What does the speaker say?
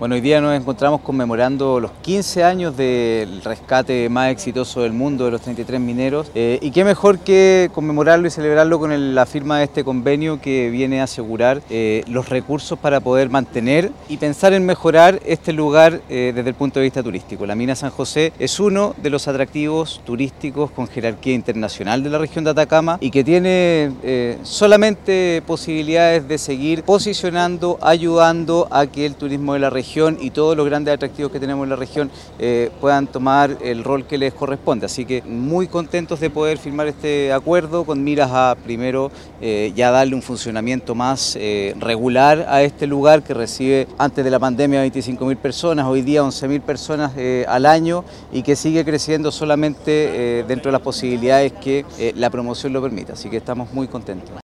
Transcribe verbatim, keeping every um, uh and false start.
Bueno, hoy día nos encontramos conmemorando los quince años del rescate más exitoso del mundo de los treinta y tres mineros eh, y qué mejor que conmemorarlo y celebrarlo con el, la firma de este convenio que viene a asegurar eh, los recursos para poder mantener y pensar en mejorar este lugar eh, desde el punto de vista turístico. La mina San José es uno de los atractivos turísticos con jerarquía internacional de la región de Atacama y que tiene eh, solamente posibilidades de seguir posicionando, ayudando a que el turismo de la región y todos los grandes atractivos que tenemos en la región eh, puedan tomar el rol que les corresponde. Así que muy contentos de poder firmar este acuerdo con miras a primero eh, ya darle un funcionamiento más eh, regular a este lugar que recibe antes de la pandemia veinticinco mil personas, hoy día once mil personas eh, al año y que sigue creciendo solamente eh, dentro de las posibilidades que eh, la promoción lo permita. Así que estamos muy contentos.